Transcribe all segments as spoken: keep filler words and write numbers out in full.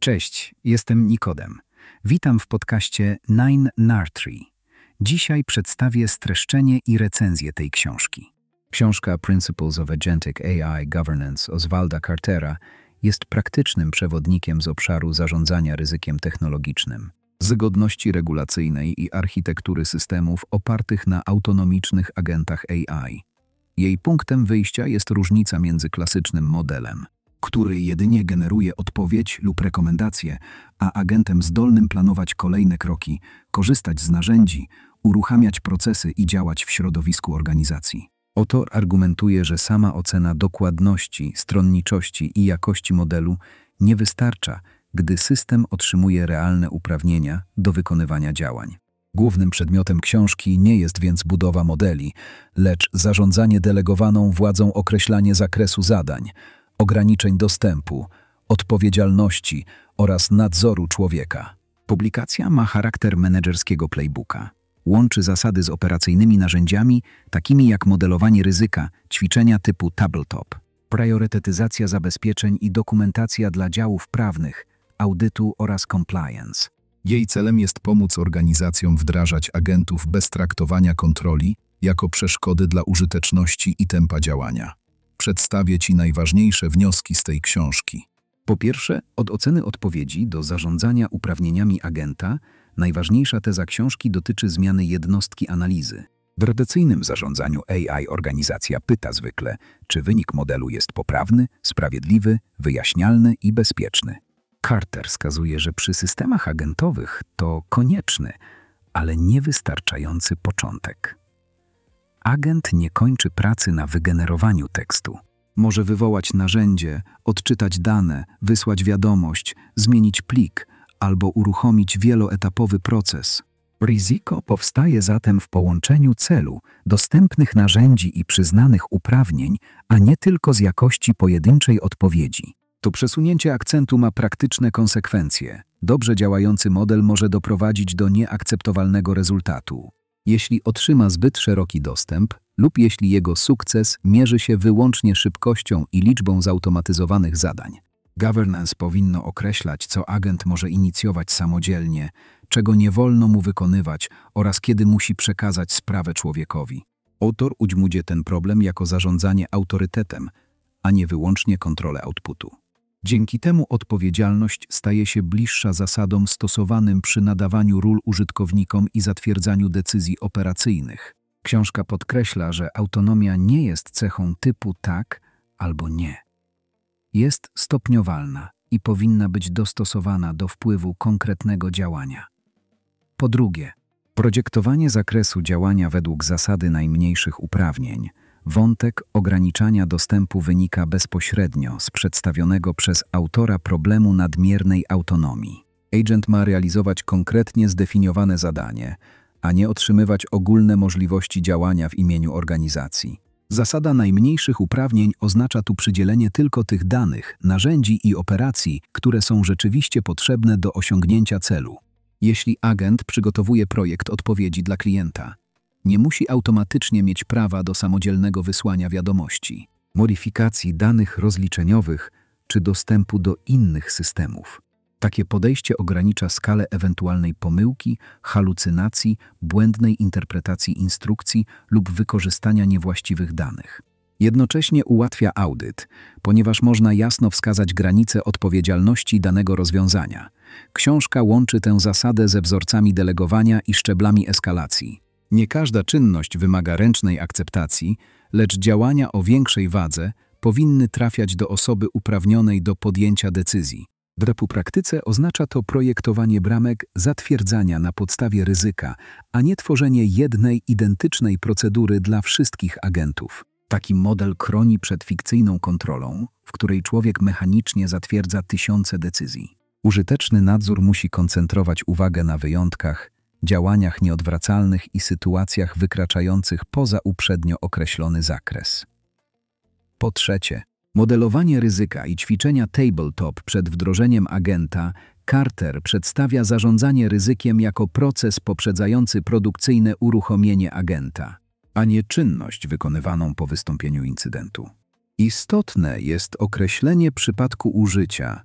Cześć, jestem Nikodem. Witam w podcaście nine nar three. Dzisiaj przedstawię streszczenie i recenzję tej książki. Książka Principles of Agentic A I Governance Oswalda Cartera jest praktycznym przewodnikiem z obszaru zarządzania ryzykiem technologicznym, zgodności regulacyjnej i architektury systemów opartych na autonomicznych agentach A I. Jej punktem wyjścia jest różnica między klasycznym modelem, który jedynie generuje odpowiedź lub rekomendacje, a agentem zdolnym planować kolejne kroki, korzystać z narzędzi, uruchamiać procesy i działać w środowisku organizacji. Autor argumentuje, że sama ocena dokładności, stronniczości i jakości modelu nie wystarcza, gdy system otrzymuje realne uprawnienia do wykonywania działań. Głównym przedmiotem książki nie jest więc budowa modeli, lecz zarządzanie delegowaną władzą, określanie zakresu zadań, ograniczeń dostępu, odpowiedzialności oraz nadzoru człowieka. Publikacja ma charakter menedżerskiego playbooka. Łączy zasady z operacyjnymi narzędziami, takimi jak modelowanie ryzyka, ćwiczenia typu tabletop, priorytetyzacja zabezpieczeń i dokumentacja dla działów prawnych, audytu oraz compliance. Jej celem jest pomóc organizacjom wdrażać agentów bez traktowania kontroli jako przeszkody dla użyteczności i tempa działania. Przedstawię Ci najważniejsze wnioski z tej książki. Po pierwsze, od oceny odpowiedzi do zarządzania uprawnieniami agenta, najważniejsza teza książki dotyczy zmiany jednostki analizy. W tradycyjnym zarządzaniu A I organizacja pyta zwykle, czy wynik modelu jest poprawny, sprawiedliwy, wyjaśnialny i bezpieczny. Carter wskazuje, że przy systemach agentowych to konieczny, ale niewystarczający początek. Agent nie kończy pracy na wygenerowaniu tekstu. Może wywołać narzędzie, odczytać dane, wysłać wiadomość, zmienić plik albo uruchomić wieloetapowy proces. Ryzyko powstaje zatem w połączeniu celu, dostępnych narzędzi i przyznanych uprawnień, a nie tylko z jakości pojedynczej odpowiedzi. To przesunięcie akcentu ma praktyczne konsekwencje. Dobrze działający model może doprowadzić do nieakceptowalnego rezultatu, jeśli otrzyma zbyt szeroki dostęp lub jeśli jego sukces mierzy się wyłącznie szybkością i liczbą zautomatyzowanych zadań. Governance powinno określać, co agent może inicjować samodzielnie, czego nie wolno mu wykonywać oraz kiedy musi przekazać sprawę człowiekowi. Autor udźmuje ten problem jako zarządzanie autorytetem, a nie wyłącznie kontrolę outputu. Dzięki temu odpowiedzialność staje się bliższa zasadom stosowanym przy nadawaniu ról użytkownikom i zatwierdzaniu decyzji operacyjnych. Książka podkreśla, że autonomia nie jest cechą typu tak albo nie. Jest stopniowalna i powinna być dostosowana do wpływu konkretnego działania. Po drugie, projektowanie zakresu działania według zasady najmniejszych uprawnień. Wątek ograniczania dostępu wynika bezpośrednio z przedstawionego przez autora problemu nadmiernej autonomii. Agent ma realizować konkretnie zdefiniowane zadanie, a nie otrzymywać ogólne możliwości działania w imieniu organizacji. Zasada najmniejszych uprawnień oznacza tu przydzielenie tylko tych danych, narzędzi i operacji, które są rzeczywiście potrzebne do osiągnięcia celu. Jeśli agent przygotowuje projekt odpowiedzi dla klienta, nie musi automatycznie mieć prawa do samodzielnego wysłania wiadomości, modyfikacji danych rozliczeniowych czy dostępu do innych systemów. Takie podejście ogranicza skalę ewentualnej pomyłki, halucynacji, błędnej interpretacji instrukcji lub wykorzystania niewłaściwych danych. Jednocześnie ułatwia audyt, ponieważ można jasno wskazać granice odpowiedzialności danego rozwiązania. Książka łączy tę zasadę ze wzorcami delegowania i szczeblami eskalacji. Nie każda czynność wymaga ręcznej akceptacji, lecz działania o większej wadze powinny trafiać do osoby uprawnionej do podjęcia decyzji. W praktyce oznacza to projektowanie bramek zatwierdzania na podstawie ryzyka, a nie tworzenie jednej, identycznej procedury dla wszystkich agentów. Taki model chroni przed fikcyjną kontrolą, w której człowiek mechanicznie zatwierdza tysiące decyzji. Użyteczny nadzór musi koncentrować uwagę na wyjątkach, działaniach nieodwracalnych i sytuacjach wykraczających poza uprzednio określony zakres. Po trzecie, modelowanie ryzyka i ćwiczenia tabletop przed wdrożeniem agenta. Carter przedstawia zarządzanie ryzykiem jako proces poprzedzający produkcyjne uruchomienie agenta, a nie czynność wykonywaną po wystąpieniu incydentu. Istotne jest określenie przypadku użycia,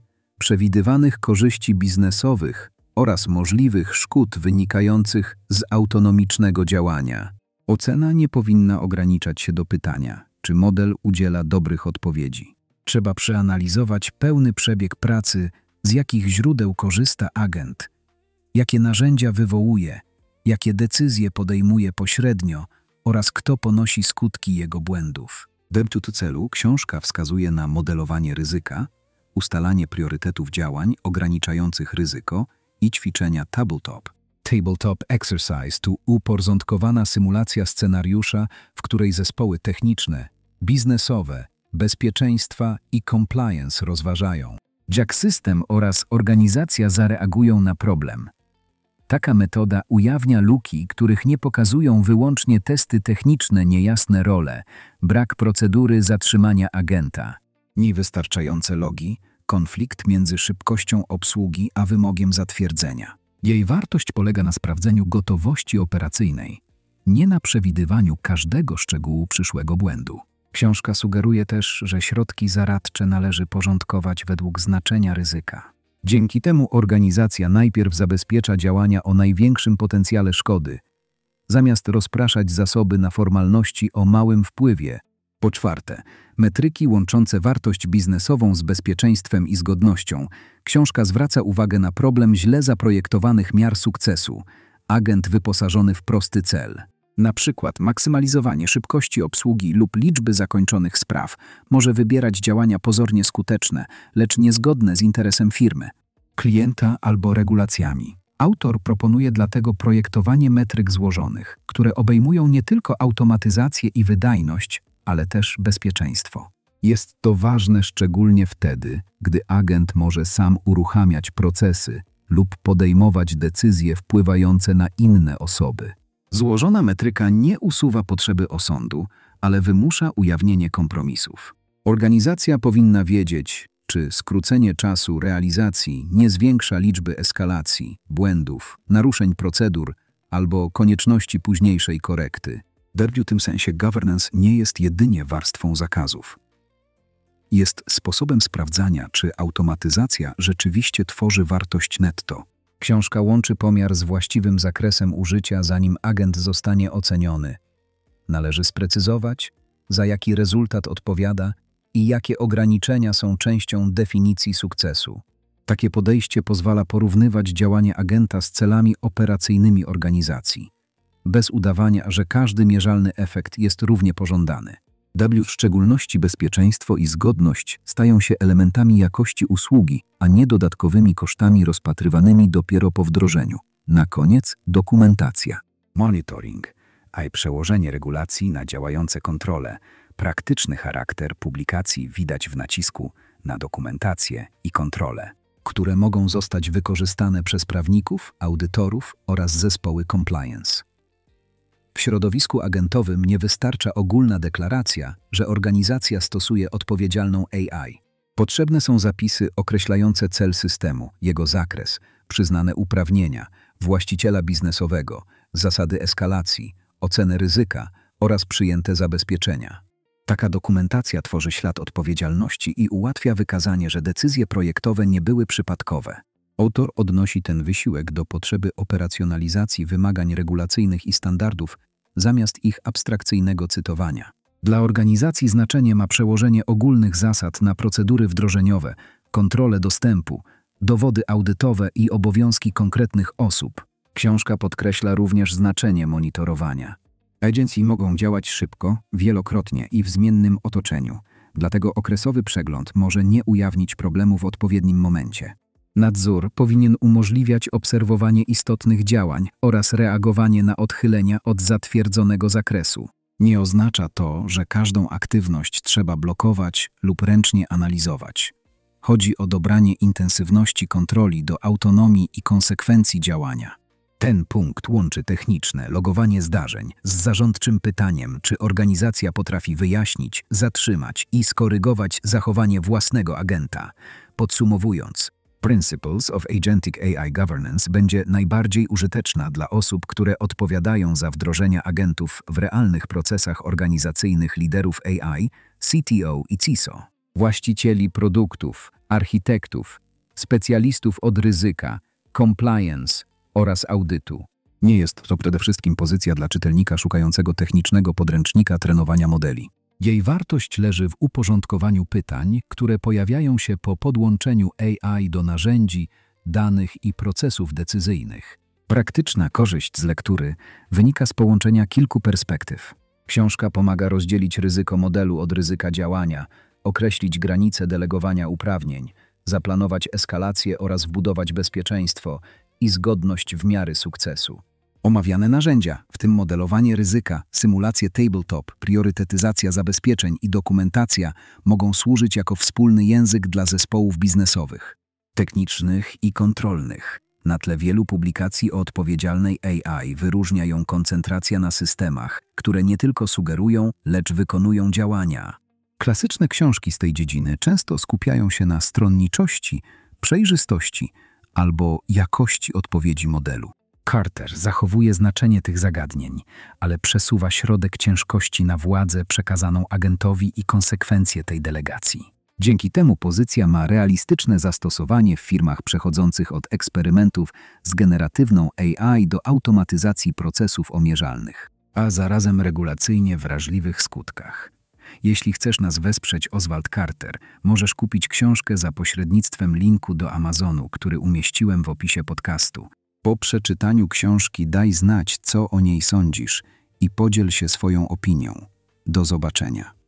przewidywanych korzyści biznesowych oraz możliwych szkód wynikających z autonomicznego działania. Ocena nie powinna ograniczać się do pytania, czy model udziela dobrych odpowiedzi. Trzeba przeanalizować pełny przebieg pracy, z jakich źródeł korzysta agent, jakie narzędzia wywołuje, jakie decyzje podejmuje pośrednio oraz kto ponosi skutki jego błędów. W tym celu książka wskazuje na modelowanie ryzyka, ustalanie priorytetów działań ograniczających ryzyko i ćwiczenia tabletop. Tabletop Exercise to uporządkowana symulacja scenariusza, w której zespoły techniczne, biznesowe, bezpieczeństwa i compliance rozważają, jak system oraz organizacja zareagują na problem. Taka metoda ujawnia luki, których nie pokazują wyłącznie testy techniczne, niejasne role, brak procedury zatrzymania agenta, niewystarczające logi, konflikt między szybkością obsługi a wymogiem zatwierdzenia. Jej wartość polega na sprawdzeniu gotowości operacyjnej, nie na przewidywaniu każdego szczegółu przyszłego błędu. Książka sugeruje też, że środki zaradcze należy porządkować według znaczenia ryzyka. Dzięki temu organizacja najpierw zabezpiecza działania o największym potencjale szkody, zamiast rozpraszać zasoby na formalności o małym wpływie. Po czwarte, metryki łączące wartość biznesową z bezpieczeństwem i zgodnością. Książka zwraca uwagę na problem źle zaprojektowanych miar sukcesu. Agent wyposażony w prosty cel, na przykład maksymalizowanie szybkości obsługi lub liczby zakończonych spraw, może wybierać działania pozornie skuteczne, lecz niezgodne z interesem firmy, klienta albo regulacjami. Autor proponuje dlatego projektowanie metryk złożonych, które obejmują nie tylko automatyzację i wydajność, ale też bezpieczeństwo. Jest to ważne szczególnie wtedy, gdy agent może sam uruchamiać procesy lub podejmować decyzje wpływające na inne osoby. Złożona metryka nie usuwa potrzeby osądu, ale wymusza ujawnienie kompromisów. Organizacja powinna wiedzieć, czy skrócenie czasu realizacji nie zwiększa liczby eskalacji, błędów, naruszeń procedur albo konieczności późniejszej korekty. W tym sensie governance nie jest jedynie warstwą zakazów. Jest sposobem sprawdzania, czy automatyzacja rzeczywiście tworzy wartość netto. Książka łączy pomiar z właściwym zakresem użycia, zanim agent zostanie oceniony. Należy sprecyzować, za jaki rezultat odpowiada i jakie ograniczenia są częścią definicji sukcesu. Takie podejście pozwala porównywać działanie agenta z celami operacyjnymi organizacji, bez udawania, że każdy mierzalny efekt jest równie pożądany. W szczególności bezpieczeństwo i zgodność stają się elementami jakości usługi, a nie dodatkowymi kosztami rozpatrywanymi dopiero po wdrożeniu. Na koniec dokumentacja. Monitoring, a i przełożenie regulacji na działające kontrole. Praktyczny charakter publikacji widać w nacisku na dokumentację i kontrolę, które mogą zostać wykorzystane przez prawników, audytorów oraz zespoły compliance. W środowisku agentowym nie wystarcza ogólna deklaracja, że organizacja stosuje odpowiedzialną A I. Potrzebne są zapisy określające cel systemu, jego zakres, przyznane uprawnienia, właściciela biznesowego, zasady eskalacji, ocenę ryzyka oraz przyjęte zabezpieczenia. Taka dokumentacja tworzy ślad odpowiedzialności i ułatwia wykazanie, że decyzje projektowe nie były przypadkowe. Autor odnosi ten wysiłek do potrzeby operacjonalizacji wymagań regulacyjnych i standardów zamiast ich abstrakcyjnego cytowania. Dla organizacji znaczenie ma przełożenie ogólnych zasad na procedury wdrożeniowe, kontrolę dostępu, dowody audytowe i obowiązki konkretnych osób. Książka podkreśla również znaczenie monitorowania. Agencje mogą działać szybko, wielokrotnie i w zmiennym otoczeniu, dlatego okresowy przegląd może nie ujawnić problemu w odpowiednim momencie. Nadzór powinien umożliwiać obserwowanie istotnych działań oraz reagowanie na odchylenia od zatwierdzonego zakresu. Nie oznacza to, że każdą aktywność trzeba blokować lub ręcznie analizować. Chodzi o dobranie intensywności kontroli do autonomii i konsekwencji działania. Ten punkt łączy techniczne logowanie zdarzeń z zarządczym pytaniem, czy organizacja potrafi wyjaśnić, zatrzymać i skorygować zachowanie własnego agenta. Podsumowując, Principles of Agentic A I Governance będzie najbardziej użyteczna dla osób, które odpowiadają za wdrożenia agentów w realnych procesach organizacyjnych liderów A I, C T O i C I S O, właścicieli produktów, architektów, specjalistów od ryzyka, compliance oraz audytu. Nie jest to przede wszystkim pozycja dla czytelnika szukającego technicznego podręcznika trenowania modeli. Jej wartość leży w uporządkowaniu pytań, które pojawiają się po podłączeniu A I do narzędzi, danych i procesów decyzyjnych. Praktyczna korzyść z lektury wynika z połączenia kilku perspektyw. Książka pomaga rozdzielić ryzyko modelu od ryzyka działania, określić granice delegowania uprawnień, zaplanować eskalację oraz wbudować bezpieczeństwo i zgodność w miary sukcesu. Omawiane narzędzia, w tym modelowanie ryzyka, symulacje tabletop, priorytetyzacja zabezpieczeń i dokumentacja, mogą służyć jako wspólny język dla zespołów biznesowych, technicznych i kontrolnych. Na tle wielu publikacji o odpowiedzialnej A I wyróżnia ją koncentracja na systemach, które nie tylko sugerują, lecz wykonują działania. Klasyczne książki z tej dziedziny często skupiają się na stronniczości, przejrzystości albo jakości odpowiedzi modelu. Carter zachowuje znaczenie tych zagadnień, ale przesuwa środek ciężkości na władzę przekazaną agentowi i konsekwencje tej delegacji. Dzięki temu pozycja ma realistyczne zastosowanie w firmach przechodzących od eksperymentów z generatywną A I do automatyzacji procesów omierzalnych, a zarazem regulacyjnie wrażliwych skutkach. Jeśli chcesz nas wesprzeć, Oswald Carter, możesz kupić książkę za pośrednictwem linku do Amazonu, który umieściłem w opisie podcastu. Po przeczytaniu książki daj znać, co o niej sądzisz i podziel się swoją opinią. Do zobaczenia.